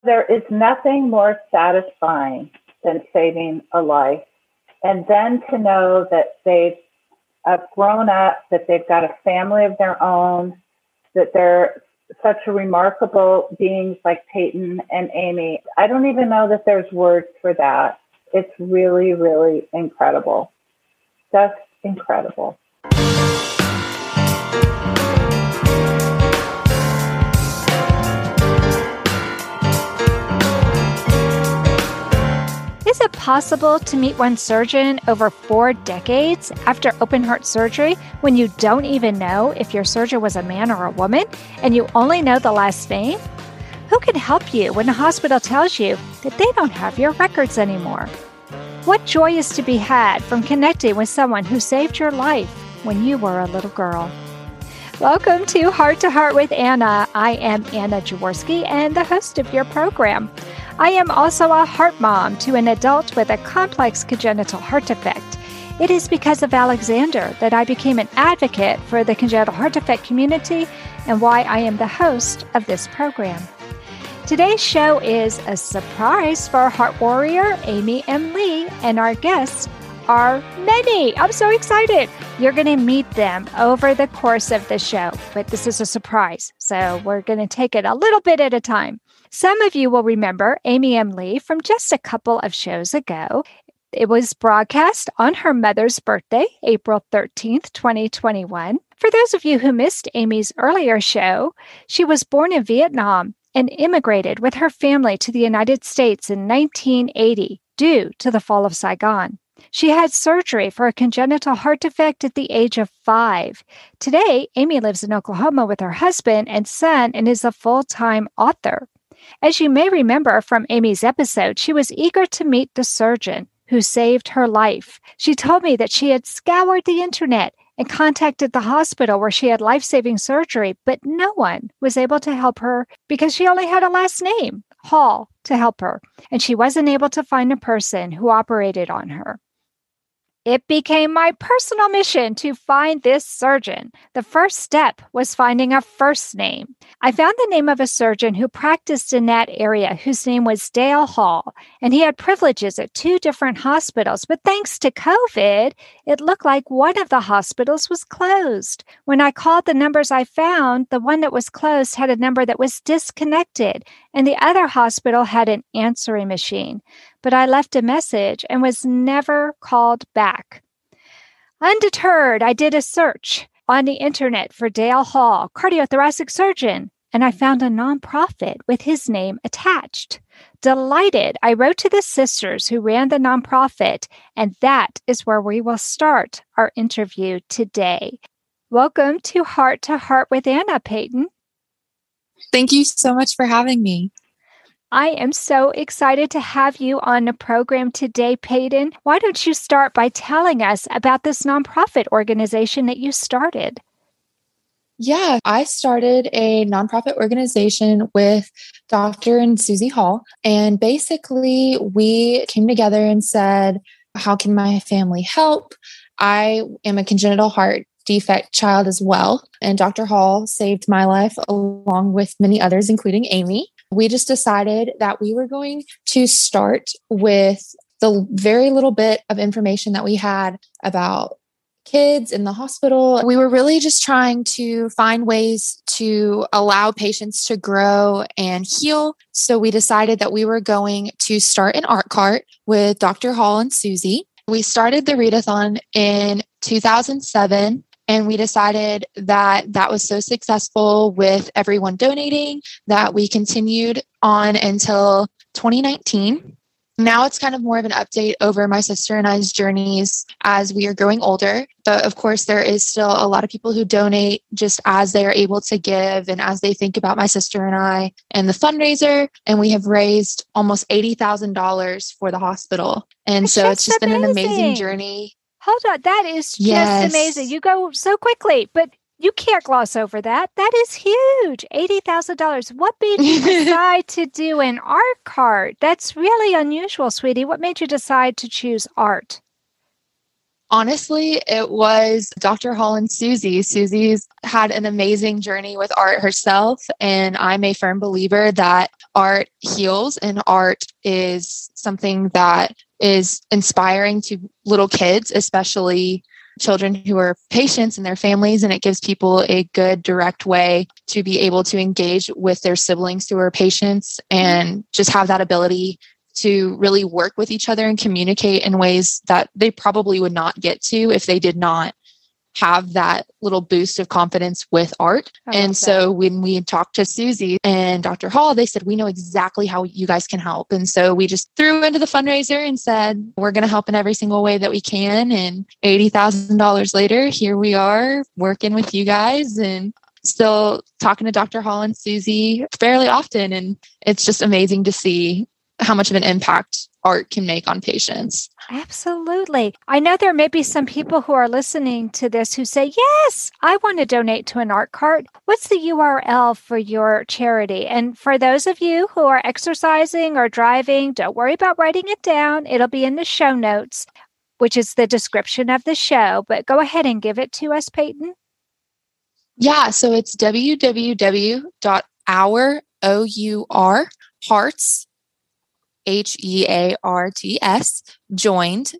There is nothing more satisfying than saving a life. And then to know that they've grown up, that they've got a family of their own, that they're such a remarkable beings like Peyton and Amy. I don't even know that there's words for that. It's really, really incredible. Just incredible. Is it possible to meet one surgeon over 4 decades after open heart surgery when you don't even know if your surgeon was a man or a woman and you only know the last name? Who can help you when a hospital tells you that they don't have your records anymore? What joy is to be had from connecting with someone who saved your life when you were a little girl? Welcome to Heart with Anna. I am Anna Jaworski and the host of your program. I am also a heart mom to an adult with a complex congenital heart defect. It is because of Alexander that I became an advocate for the congenital heart defect community and why I am the host of this program. Today's show is a surprise for heart warrior Amy M. Lee, and our guests are many. I'm so excited. You're going to meet them over the course of the show, but this is a surprise, so we're going to take it a little bit at a time. Some of you will remember Amy M. Lee from just a couple of shows ago. It was broadcast on her mother's birthday, April 13th, 2021. For those of you who missed Amy's earlier show, she was born in Vietnam and immigrated with her family to the United States in 1980 due to the fall of Saigon. She had surgery for a congenital heart defect at the age of 5. Today, Amy lives in Oklahoma with her husband and son and is a full-time author. As you may remember from Amy's episode, she was eager to meet the surgeon who saved her life. She told me that she had scoured the internet and contacted the hospital where she had life-saving surgery, but no one was able to help her because she only had a last name, Hall, to help her, and she wasn't able to find a person who operated on her. It became my personal mission to find this surgeon. The first step was finding a first name. I found the name of a surgeon who practiced in that area whose name was Dale Hall, and he had privileges at 2 different hospitals. But thanks to COVID, it looked like one of the hospitals was closed. When I called the numbers I found, the one that was closed had a number that was disconnected, and the other hospital had an answering machine. But I left a message and was never called back. Undeterred, I did a search on the internet for Dale Hall, cardiothoracic surgeon, and I found a nonprofit with his name attached. Delighted, I wrote to the sisters who ran the nonprofit, and that is where we will start our interview today. Welcome to Heart with Anna, Peyton. Thank you so much for having me. I am so excited to have you on the program today, Peyton. Why don't you start by telling us about this nonprofit organization that you started? Yeah, I started a nonprofit organization with Dr. and Susie Hall. And basically, we came together and said, how can my family help? I am a congenital heart defect child as well. And Dr. Hall saved my life along with many others, including Amy. We just decided that we were going to start with the very little bit of information that we had about kids in the hospital. We were really just trying to find ways to allow patients to grow and heal. So we decided that we were going to start an art cart with Dr. Hall and Susie. We started the readathon in 2007. And we decided that that was so successful with everyone donating that we continued on until 2019. Now it's kind of more of an update over my sister and I's journeys as we are growing older. But of course, there is still a lot of people who donate just as they are able to give and as they think about my sister and I and the fundraiser. And we have raised almost $80,000 for the hospital. And so it's just been an amazing journey. Hold on. That is just amazing. You go so quickly, but you can't gloss over that. That is huge. $80,000. What made you decide to do an art cart? That's really unusual, sweetie. What made you decide to choose art? Honestly, it was Dr. Hall and Susie. Susie's had an amazing journey with art herself, and I'm a firm believer that art heals and art is something that is inspiring to little kids, especially children who are patients and their families, and it gives people a good direct way to be able to engage with their siblings who are patients and just have that ability to really work with each other and communicate in ways that they probably would not get to if they did not have that little boost of confidence with art. And so when we talked to Susie and Dr. Hall, they said, we know exactly how you guys can help. And so we just threw into the fundraiser and said, we're going to help in every single way that we can. And $80,000 later, here we are working with you guys and still talking to Dr. Hall and Susie fairly often. And it's just amazing to see how much of an impact art can make on patients. Absolutely. I know there may be some people who are listening to this who say, yes, I want to donate to an art cart. What's the URL for your charity? And for those of you who are exercising or driving, don't worry about writing it down. It'll be in the show notes, which is the description of the show. But go ahead and give it to us, Peyton. Yeah, so it's www.our HEARTS joined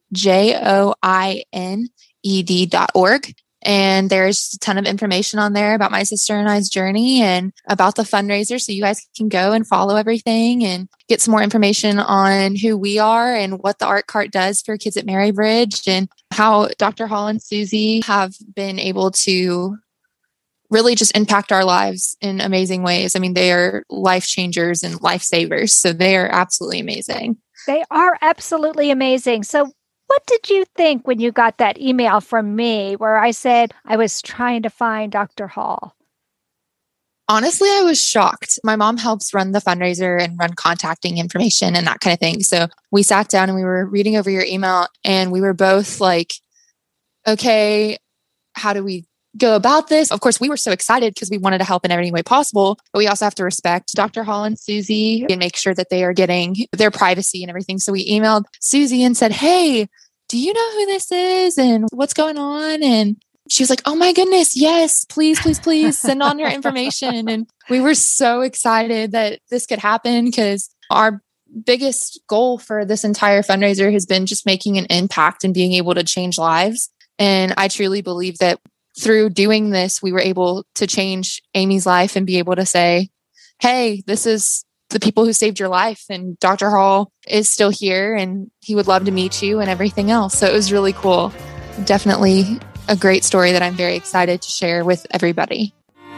JOINED.org. And there's a ton of information on there about my sister and I's journey and about the fundraiser. So you guys can go and follow everything and get some more information on who we are and what the Art Cart does for kids at Marybridge and how Dr. Hall and Susie have been able to really just impact our lives in amazing ways. I mean, they are life changers and lifesavers. So they are absolutely amazing. They are absolutely amazing. So what did you think when you got that email from me where I said I was trying to find Dr. Hall? Honestly, I was shocked. My mom helps run the fundraiser and run contacting information and that kind of thing. So we sat down and we were reading over your email and we were both like, okay, how do we go about this? Of course, we were so excited because we wanted to help in every way possible, but we also have to respect Dr. Hall and Susie and make sure that they are getting their privacy and everything. So we emailed Susie and said, hey, do you know who this is and what's going on? And she was like, oh my goodness, yes, please, please, please send on your information. And we were so excited that this could happen because our biggest goal for this entire fundraiser has been just making an impact and being able to change lives. And I truly believe that through doing this, we were able to change Amy's life and be able to say, hey, this is the people who saved your life. And Dr. Hall is still here and he would love to meet you and everything else. So it was really cool. Definitely a great story that I'm very excited to share with everybody.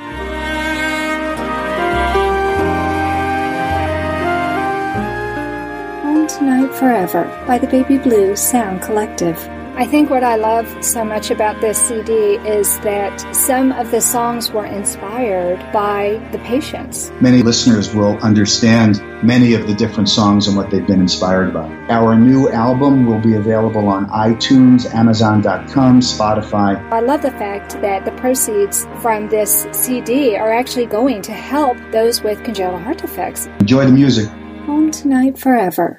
Home Tonight Forever by the Baby Blue Sound Collective. I think what I love so much about this CD is that some of the songs were inspired by the patients. Many listeners will understand many of the different songs and what they've been inspired by. Our new album will be available on iTunes, Amazon.com, Spotify. I love the fact that the proceeds from this CD are actually going to help those with congenital heart defects. Enjoy the music. Home Tonight Forever.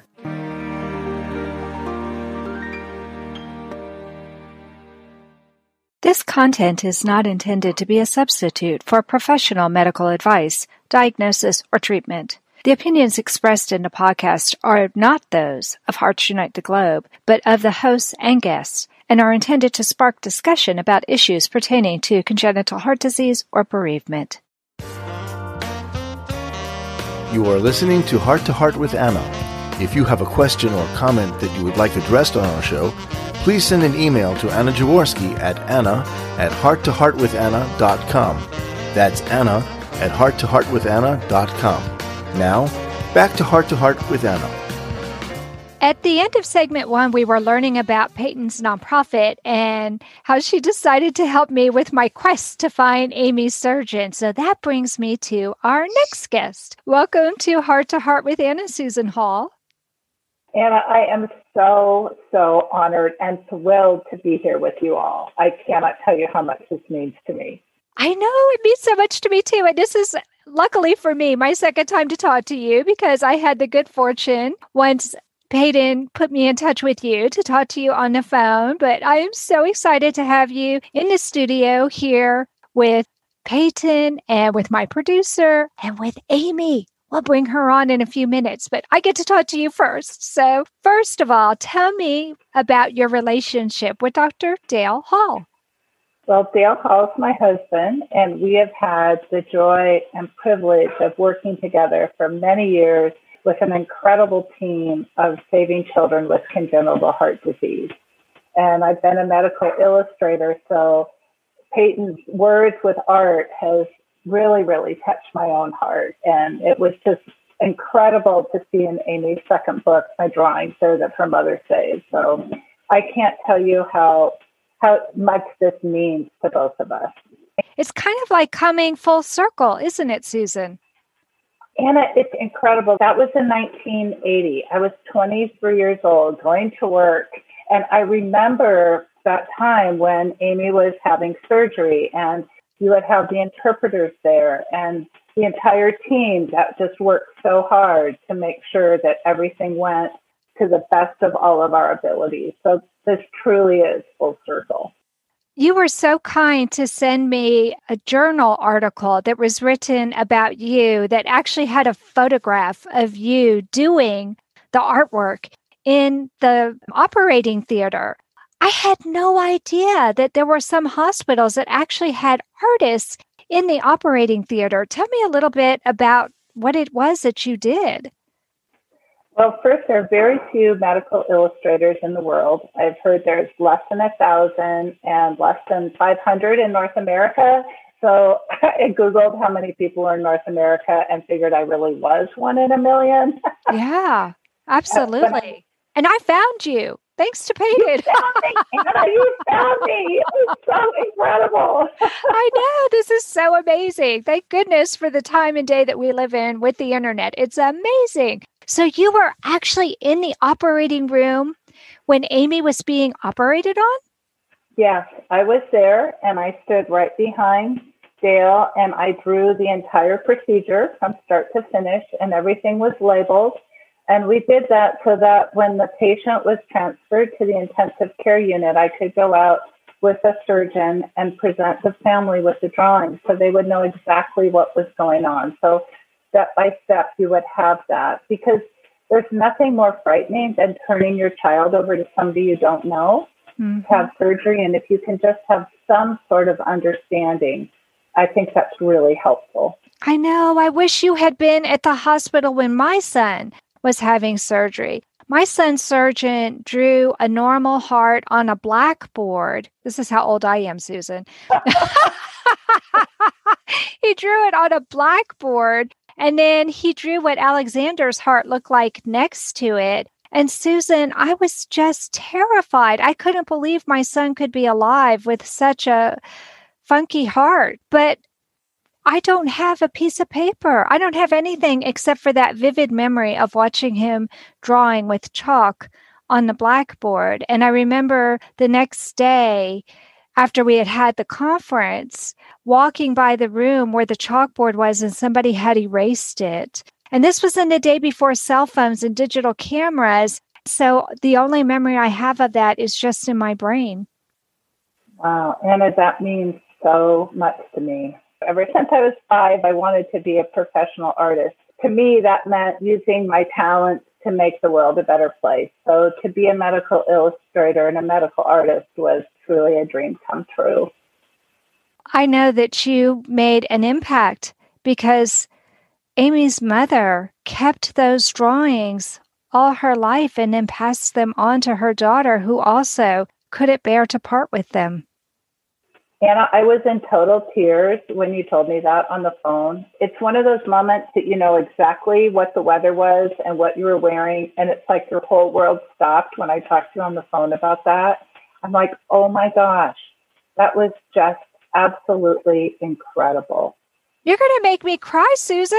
This content is not intended to be a substitute for professional medical advice, diagnosis, or treatment. The opinions expressed in the podcast are not those of Hearts Unite the Globe, but of the hosts and guests, and are intended to spark discussion about issues pertaining to congenital heart disease or bereavement. You are listening to Heart with Anna. If you have a question or comment that you would like addressed on our show, please send an email to Anna Jaworski at anna@hearttoheartwithanna.com. That's anna@hearttoheartwithanna.com. Now, back to Heart with Anna. At the end of segment 1, we were learning about Peyton's nonprofit and how she decided to help me with my quest to find Amy's surgeon. So that brings me to our next guest. Welcome to Heart with Anna, Susan Hall. Anna, I am so honored and thrilled to be here with you all. I cannot tell you how much this means to me. I know, it means so much to me too. And this is, luckily for me, my second time to talk to you because I had the good fortune once Peyton put me in touch with you to talk to you on the phone, but I am so excited to have you in the studio here with Peyton and with my producer and with Amy. We'll bring her on in a few minutes, but I get to talk to you first. So first of all, tell me about your relationship with Dr. Dale Hall. Well, Dale Hall is my husband, and we have had the joy and privilege of working together for many years with an incredible team of saving children with congenital heart disease. And I've been a medical illustrator, so Peyton's words with art has really, really touched my own heart. And it was just incredible to see in Amy's second book, my drawings there that her mother saved. So I can't tell you how much this means to both of us. It's kind of like coming full circle, isn't it, Susan? Anna, it's incredible. That was in 1980. I was 23 years old, going to work. And I remember that time when Amy was having surgery, and you would have the interpreters there and the entire team that just worked so hard to make sure that everything went to the best of all of our abilities. So this truly is full circle. You were so kind to send me a journal article that was written about you that actually had a photograph of you doing the artwork in the operating theater. I had no idea that there were some hospitals that actually had artists in the operating theater. Tell me a little bit about what it was that you did. Well, first, there are very few medical illustrators in the world. I've heard there's less than 1,000 and less than 500 in North America. So I Googled how many people are in North America and figured I really was one in a million. Yeah, absolutely. And I found you. Thanks to Peyton. You found me, Anna. You found me. It was so incredible. I know. This is so amazing. Thank goodness for the time and day that we live in with the internet. It's amazing. So you were actually in the operating room when Amy was being operated on? Yes, I was there, and I stood right behind Dale, and I drew the entire procedure from start to finish, and everything was labeled. And we did that so that when the patient was transferred to the intensive care unit, I could go out with a surgeon and present the family with the drawings so they would know exactly what was going on. So step by step, you would have that, because there's nothing more frightening than turning your child over to somebody you don't know to have surgery. And if you can just have some sort of understanding, I think that's really helpful. I know. I wish you had been at the hospital when my son was having surgery. My son's surgeon drew a normal heart on a blackboard. This is how old I am, Susan. He drew it on a blackboard, and then he drew what Alexander's heart looked like next to it. And Susan, I was just terrified. I couldn't believe my son could be alive with such a funky heart. But I don't have a piece of paper. I don't have anything except for that vivid memory of watching him drawing with chalk on the blackboard. And I remember the next day, after we had had the conference, walking by the room where the chalkboard was, and somebody had erased it. And this was in the day before cell phones and digital cameras. So the only memory I have of that is just in my brain. Wow, Anna, that means so much to me. Ever since I was 5, I wanted to be a professional artist. To me, that meant using my talents to make the world a better place. So to be a medical illustrator and a medical artist was truly a dream come true. I know that you made an impact because Amy's mother kept those drawings all her life and then passed them on to her daughter, who also couldn't bear to part with them. Anna, I was in total tears when you told me that on the phone. It's one of those moments that you know exactly what the weather was and what you were wearing, and it's like your whole world stopped when I talked to you on the phone about that. I'm like, oh my gosh, that was just absolutely incredible. You're going to make me cry, Susan.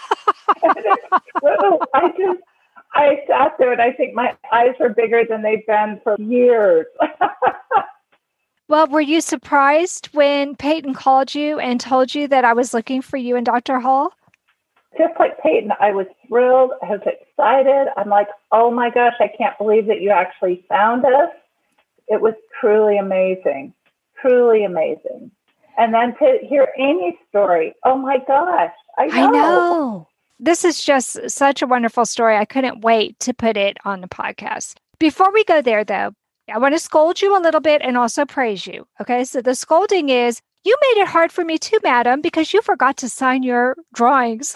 I sat there and I think my eyes were bigger than they've been for years. Well, were you surprised when Peyton called you and told you that I was looking for you and Dr. Hall? Just like Peyton, I was thrilled. I was excited. I'm like, oh my gosh, I can't believe that you actually found us. It was truly amazing, truly amazing. And then to hear Amy's story, oh my gosh, I know. This is just such a wonderful story. I couldn't wait to put it on the podcast. Before we go there, though, I want to scold you a little bit and also praise you. Okay, so the scolding is, you made it hard for me too, madam, because you forgot to sign your drawings.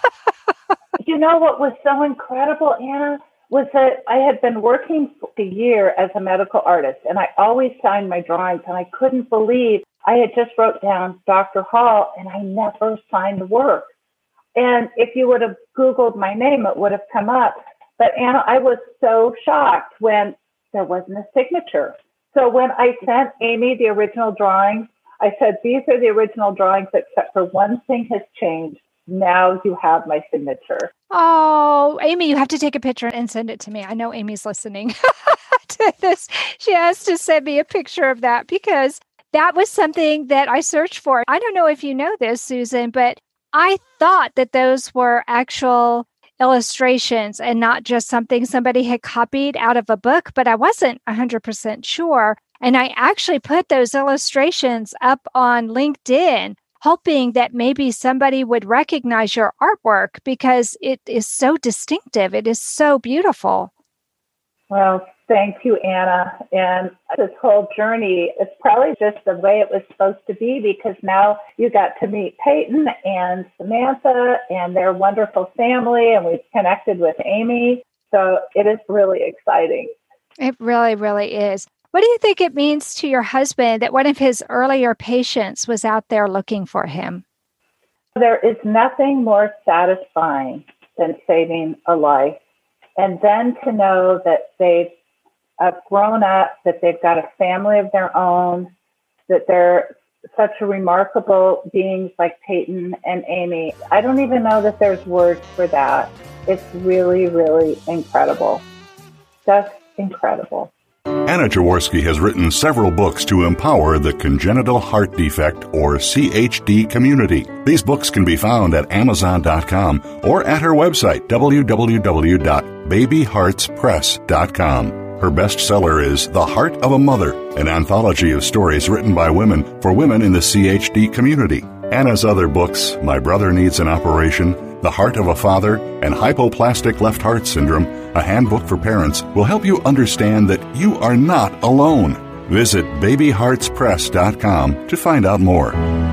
You know what was so incredible, Anna, was that I had been working for a year as a medical artist, and I always signed my drawings, and I couldn't believe I had just wrote down Dr. Hall, and I never signed the work. And if you would have Googled my name, it would have come up. But Anna, I was so shocked when there wasn't a signature. So when I sent Amy the original drawings, I said, these are the original drawings, except for one thing has changed. Now you have my signature. Oh, Amy, you have to take a picture and send it to me. I know Amy's listening to this. She has to send me a picture of that because that was something that I searched for. I don't know if you know this, Susan, but I thought that those were actual illustrations and not just something somebody had copied out of a book, but I wasn't 100% sure. And I actually put those illustrations up on LinkedIn, hoping that maybe somebody would recognize your artwork because it is so distinctive. It is so beautiful. Well, thank you, Anna. And this whole journey is probably just the way it was supposed to be because now you got to meet Peyton and Samantha and their wonderful family, and we've connected with Amy. So it is really exciting. It really, really is. What do you think it means to your husband that one of his earlier patients was out there looking for him? There is nothing more satisfying than saving a life. And then to know that they've grown up, that they've got a family of their own, that they're such a remarkable beings like Peyton and Amy. I don't even know that there's words for that. It's really, really incredible. Just incredible. Anna Jaworski has written several books to empower the congenital heart defect or CHD community. These books can be found at Amazon.com or at her website, www.babyheartspress.com. Her bestseller is The Heart of a Mother, an anthology of stories written by women for women in the CHD community. Anna's other books, My Brother Needs an Operation, The Heart of a Father, and Hypoplastic Left Heart Syndrome, a handbook for parents, will help you understand that you are not alone. Visit babyheartspress.com to find out more.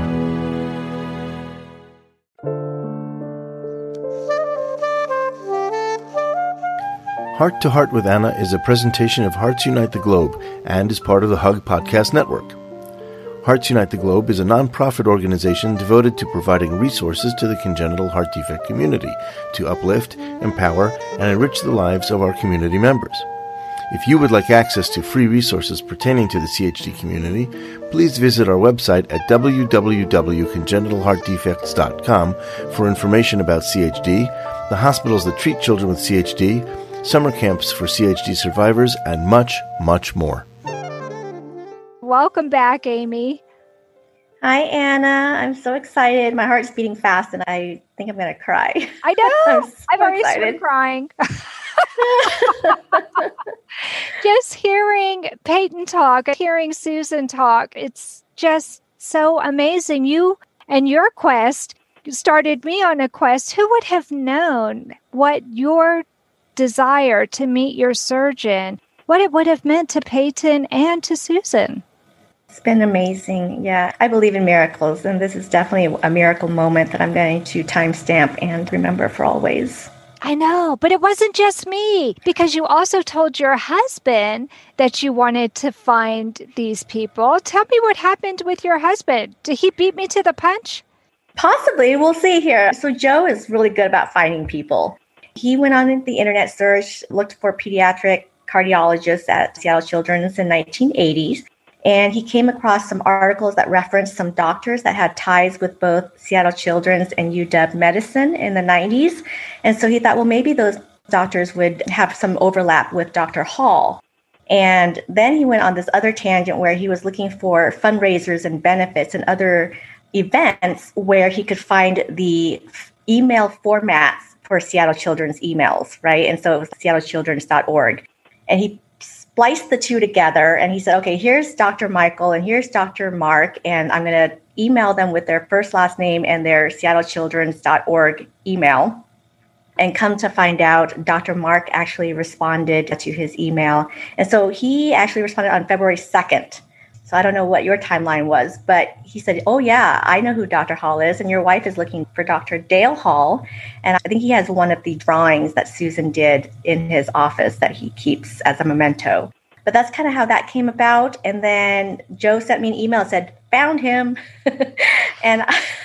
Heart to Heart with Anna is a presentation of Hearts Unite the Globe and is part of the Hug Podcast Network. Hearts Unite the Globe is a non-profit organization devoted to providing resources to the congenital heart defect community to uplift, empower, and enrich the lives of our community members. If you would like access to free resources pertaining to the CHD community, please visit our website at www.congenitalheartdefects.com for information about CHD, the hospitals that treat children with CHD, summer camps for CHD survivors, and much, much more. Welcome back, Amy. Hi, Anna. I'm so excited. My heart's beating fast, and I think I'm going to cry. I know. I've already excited. started crying. Just hearing Peyton talk, hearing Susan talk, it's just so amazing. You and your quest started me on a quest. Who would have known what your desire to meet your surgeon, what it would have meant to Peyton and to Susan? It's been amazing. Yeah, I believe in miracles, and this is definitely a miracle moment that I'm going to timestamp and remember for always. I know, but it wasn't just me, because you also told your husband that you wanted to find these people. Tell me what happened with your husband. Did he beat me to the punch? Possibly. We'll see here. So Joe is really good about finding people. He went on the internet search, looked for pediatric cardiologists at Seattle Children's in the 1980s. And he came across some articles that referenced some doctors that had ties with both Seattle Children's and UW Medicine in the 90s. And so he thought, well, maybe those doctors would have some overlap with Dr. Hall. And then he went on this other tangent where he was looking for fundraisers and benefits and other events where he could find the email formats for Seattle Children's emails, right? And so it was seattlechildren's.org. And he spliced the two together and he said, okay, here's Dr. Michael and here's Dr. Mark, and I'm going to email them with their first, last name and their seattlechildrens.org email. And come to find out, Dr. Mark actually responded to his email. And so he actually responded on February 2nd. So I don't know what your timeline was, but he said, oh yeah, I know who Dr. Hall is. And your wife is looking for Dr. Dale Hall. And I think he has one of the drawings that Susan did in his office that he keeps as a memento. But that's kind of how that came about. And then Joe sent me an email and said, found him. And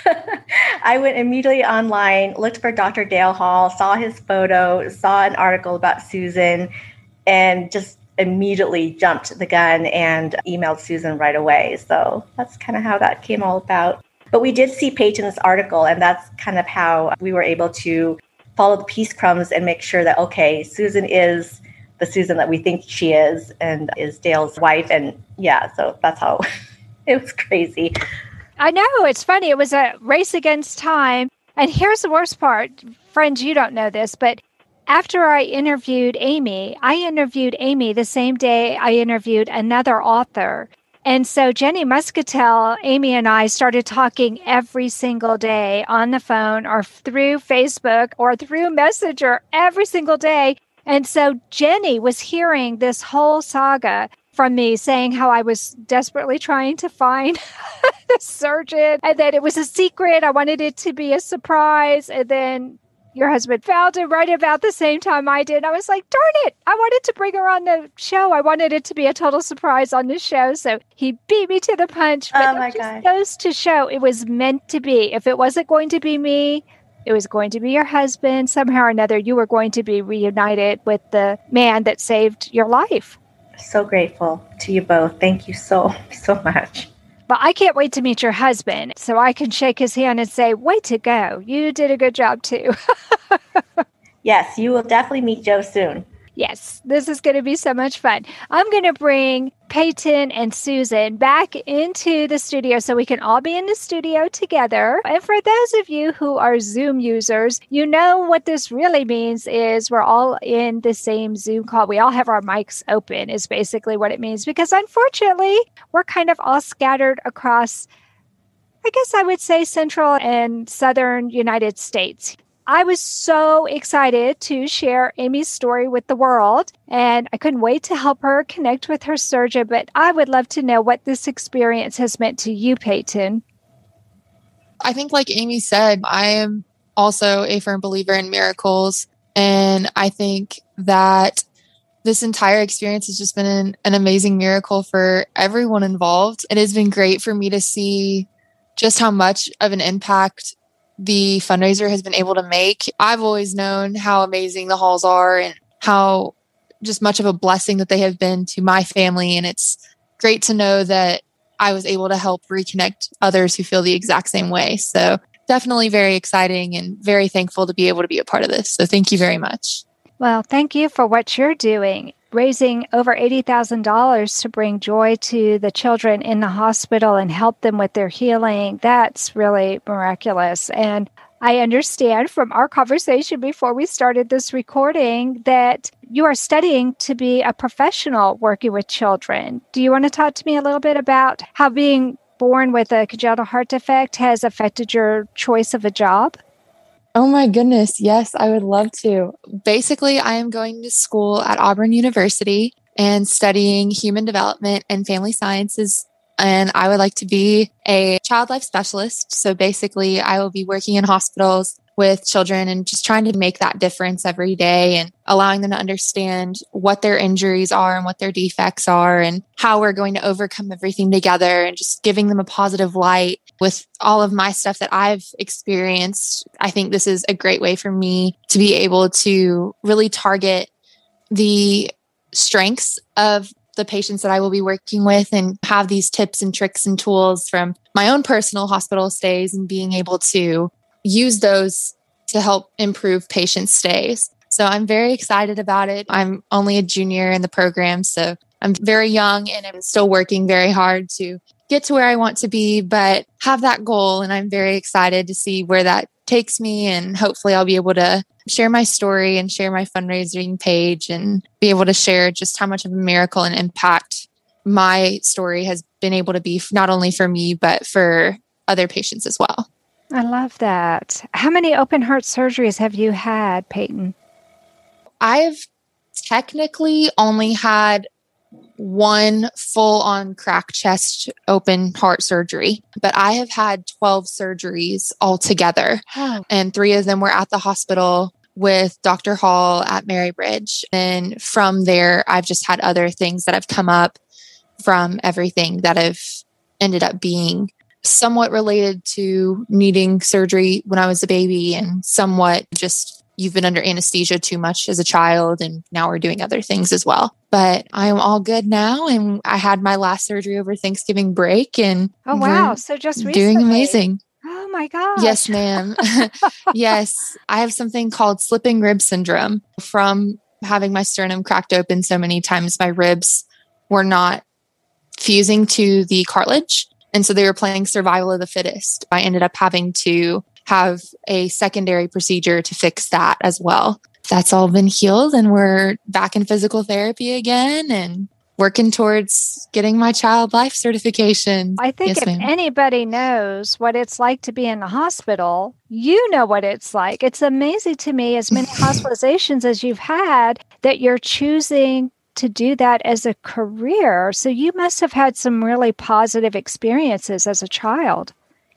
I went immediately online, looked for Dr. Dale Hall, saw his photo, saw an article about Susan, and just immediately jumped the gun and emailed Susan right away. So that's kind of how that came all about. But we did see Peyton's article, and that's kind of how we were able to follow the peace crumbs and make sure that, okay, Susan is the Susan that we think she is and is Dale's wife. And yeah, so that's how it was crazy. I know. It's funny. It was a race against time. And here's the worst part. Friends, you don't know this, but after I interviewed Amy the same day I interviewed another author. And so Jenny Muscatel, Amy and I started talking every single day on the phone or through Facebook or through Messenger every single day. And so Jenny was hearing this whole saga from me, saying how I was desperately trying to find the surgeon and that it was a secret. I wanted it to be a surprise. And then your husband found it right about the same time I did. I was like, darn it, I wanted to bring her on the show. I wanted it to be a total surprise on the show. So he beat me to the punch. But it just goes to show it was meant to be. If it wasn't going to be me, it was going to be your husband. Somehow or another, you were going to be reunited with the man that saved your life. So grateful to you both. Thank you so much. But I can't wait to meet your husband so I can shake his hand and say, way to go. You did a good job too. Yes, you will definitely meet Joe soon. Yes, this is going to be so much fun. I'm going to bring Peyton and Susan back into the studio so we can all be in the studio together. And for those of you who are Zoom users, you know what this really means is we're all in the same Zoom call. We all have our mics open is basically what it means, because unfortunately, we're kind of all scattered across, I guess I would say, central and southern United States. I was so excited to share Amy's story with the world, and I couldn't wait to help her connect with her surgeon, but I would love to know what this experience has meant to you, Peyton. I think like Amy said, I am also a firm believer in miracles, and I think that this entire experience has just been an amazing miracle for everyone involved. It has been great for me to see just how much of an impact the fundraiser has been able to make. I've always known how amazing the Halls are and how just much of a blessing that they have been to my family. And it's great to know that I was able to help reconnect others who feel the exact same way. So definitely very exciting and very thankful to be able to be a part of this. So thank you very much. Well, thank you for what you're doing, raising over $80,000 to bring joy to the children in the hospital and help them with their healing. That's really miraculous. And I understand from our conversation before we started this recording that you are studying to be a professional working with children. Do you want to talk to me a little bit about how being born with a congenital heart defect has affected your choice of a job? Oh my goodness. Yes, I would love to. Basically, I am going to school at Auburn University and studying human development and family sciences. And I would like to be a child life specialist. So basically, I will be working in hospitals with children and just trying to make that difference every day and allowing them to understand what their injuries are and what their defects are and how we're going to overcome everything together and just giving them a positive light. With all of my stuff that I've experienced, I think this is a great way for me to be able to really target the strengths of the patients that I will be working with and have these tips and tricks and tools from my own personal hospital stays and being able to use those to help improve patient stays. So I'm very excited about it. I'm only a junior in the program, so I'm very young and I'm still working very hard to get to where I want to be, but have that goal. And I'm very excited to see where that takes me. And hopefully I'll be able to share my story and share my fundraising page and be able to share just how much of a miracle and impact my story has been able to be, not only for me, but for other patients as well. I love that. How many open heart surgeries have you had, Peyton? I've technically only had one full-on crack chest open heart surgery, but I have had 12 surgeries altogether. Oh. And 3 of them were at the hospital with Dr. Hall at Marybridge. And from there, I've just had other things that have come up from everything that have ended up being somewhat related to needing surgery when I was a baby, and somewhat just you've been under anesthesia too much as a child, and now we're doing other things as well. But I'm all good now, and I had my last surgery over Thanksgiving break, and oh wow, so just recently. Doing amazing. Oh my gosh. Yes, ma'am. Yes, I have something called slipping rib syndrome from having my sternum cracked open so many times. My ribs were not fusing to the cartilage, and so they were playing survival of the fittest. I ended up having to have a secondary procedure to fix that as well. That's all been healed, and we're back in physical therapy again and working towards getting my child life certification. I think if anybody knows what it's like to be in the hospital, you know what it's like. It's amazing to me, as many hospitalizations as you've had, that you're choosing to do that as a career. So you must have had some really positive experiences as a child.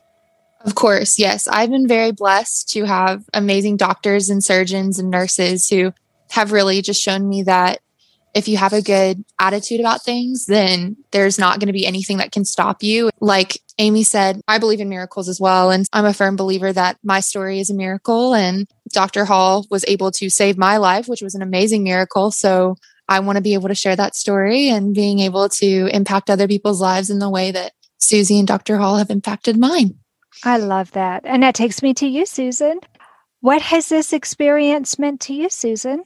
Of course, yes. I've been very blessed to have amazing doctors and surgeons and nurses who have really just shown me that if you have a good attitude about things, then there's not going to be anything that can stop you. Like Amy said, I believe in miracles as well. And I'm a firm believer that my story is a miracle. And Dr. Hall was able to save my life, which was an amazing miracle. So I want to be able to share that story and being able to impact other people's lives in the way that Susie and Dr. Hall have impacted mine. I love that. And that takes me to you, Susan. What has this experience meant to you, Susan?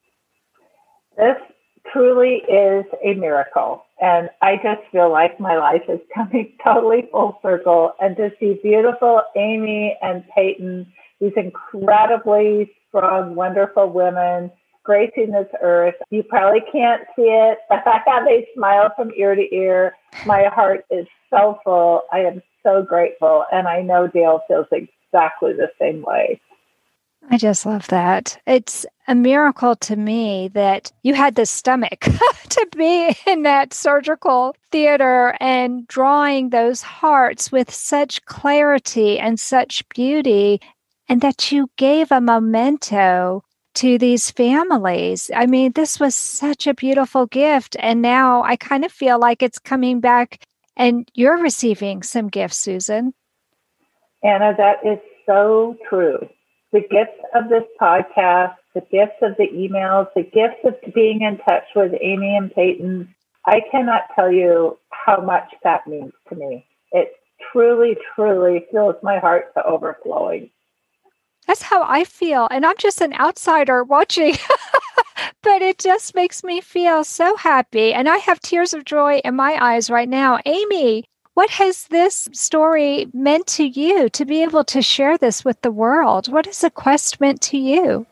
This truly is a miracle. And I just feel like my life is coming totally full circle. And to see beautiful Amy and Peyton, these incredibly strong, wonderful women gracing this earth. You probably can't see it, but I have a smile from ear to ear. My heart is so full. I am so grateful. And I know Dale feels exactly the same way. I just love that. It's a miracle to me that you had the stomach to be in that surgical theater and drawing those hearts with such clarity and such beauty, and that you gave a memento to these families. I mean, this was such a beautiful gift. And now I kind of feel like it's coming back and you're receiving some gifts, Susan. Anna, that is so true. The gifts of this podcast, the gifts of the emails, the gifts of being in touch with Amy and Peyton, I cannot tell you how much that means to me. It truly, truly fills my heart to overflowing. That's how I feel. And I'm just an outsider watching, but it just makes me feel so happy. And I have tears of joy in my eyes right now. Amy, what has this story meant to you to be able to share this with the world? What has the quest meant to you?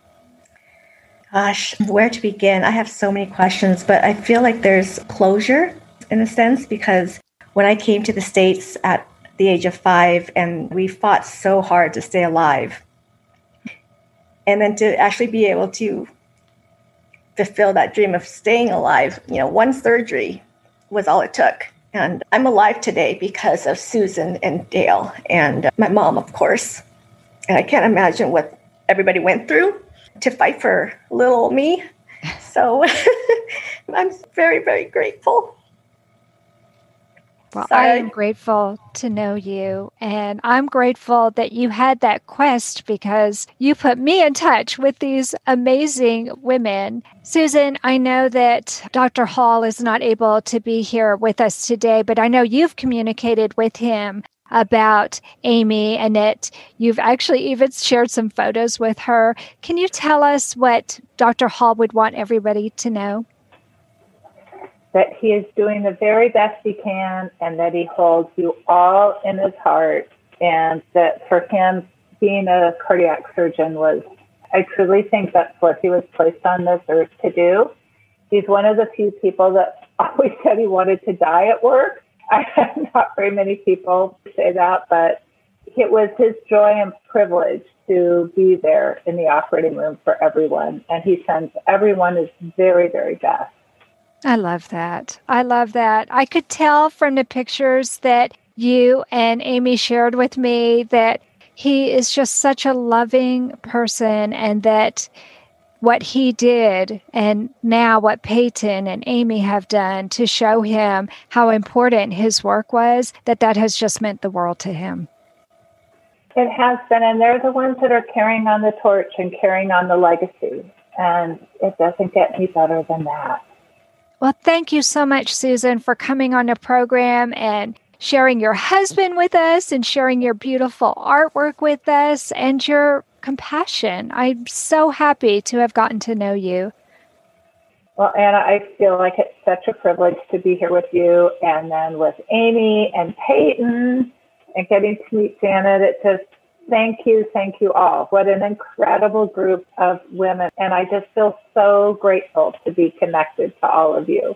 Gosh, where to begin? I have so many questions, but I feel like there's closure in a sense, because when I came to the States at the age of 5, and we fought so hard to stay alive. And then to actually be able to fulfill that dream of staying alive, one surgery was all it took. And I'm alive today because of Susan and Dale and my mom, of course. And I can't imagine what everybody went through to fight for little me. So I'm very, very grateful. Well, I am grateful to know you, and I'm grateful that you had that quest because you put me in touch with these amazing women. Susan, I know that Dr. Hall is not able to be here with us today, but I know you've communicated with him about Amy and that you've actually even shared some photos with her. Can you tell us what Dr. Hall would want everybody to know? That he is doing the very best he can and that he holds you all in his heart, and that for him, being a cardiac surgeon was, I truly think that's what he was placed on this earth to do. He's one of the few people that always said he wanted to die at work. I have not very many people say that, but it was his joy and privilege to be there in the operating room for everyone. And he sends everyone his very, very best. I love that. I love that. I could tell from the pictures that you and Amy shared with me that he is just such a loving person, and that what he did and now what Peyton and Amy have done to show him how important his work was, that has just meant the world to him. It has been, and they're the ones that are carrying on the torch and carrying on the legacy. And it doesn't get any better than that. Well, thank you so much, Susan, for coming on the program and sharing your husband with us and sharing your beautiful artwork with us and your compassion. I'm so happy to have gotten to know you. Well, Anna, I feel like it's such a privilege to be here with you, and then with Amy and Peyton, and getting to meet Janet. It just, thank you all. What an incredible group of women. And I just feel so grateful to be connected to all of you.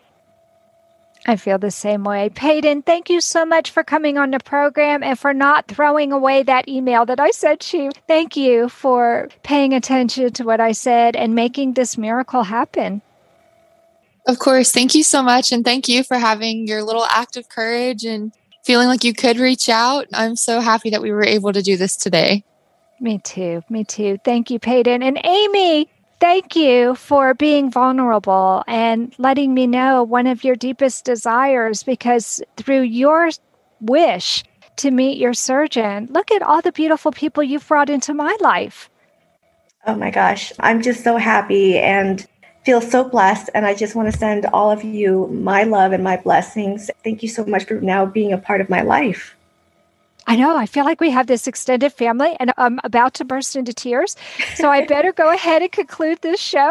I feel the same way. Peyton, thank you so much for coming on the program and for not throwing away that email that I sent to you. Thank you for paying attention to what I said and making this miracle happen. Of course. Thank you so much. And thank you for having your little act of courage and feeling like you could reach out. I'm so happy that we were able to do this today. Me too. Thank you, Peyton. And Amy, thank you for being vulnerable and letting me know one of your deepest desires, because through your wish to meet your surgeon, look at all the beautiful people you've brought into my life. Oh my gosh, I'm just so happy and feel so blessed. And I just want to send all of you my love and my blessings. Thank you so much for now being a part of my life. I know. I feel like we have this extended family, and I'm about to burst into tears. So I better go ahead and conclude this show.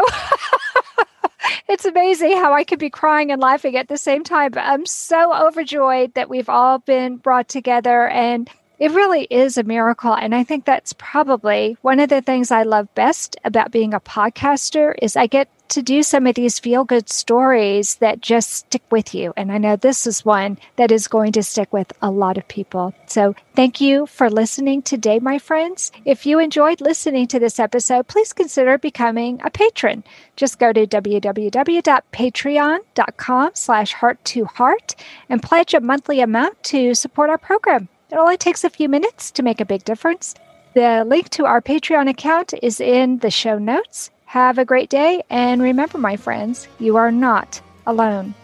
It's amazing how I could be crying and laughing at the same time. But I'm so overjoyed that we've all been brought together, and it really is a miracle. And I think that's probably one of the things I love best about being a podcaster is I get to do some of these feel-good stories that just stick with you. And I know this is one that is going to stick with a lot of people. So thank you for listening today, my friends. If you enjoyed listening to this episode, please consider becoming a patron. Just go to www.patreon.com/heart2heart and pledge a monthly amount to support our program. It only takes a few minutes to make a big difference. The link to our Patreon account is in the show notes. Have a great day, and remember, my friends, you are not alone.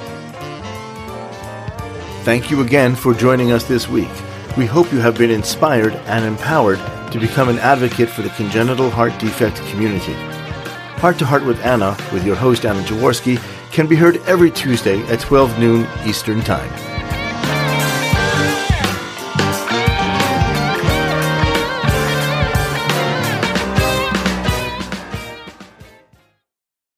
Thank you again for joining us this week. We hope you have been inspired and empowered to become an advocate for the congenital heart defect community. Heart to Heart with Anna, with your host Anna Jaworski, can be heard every Tuesday at 12 noon Eastern Time.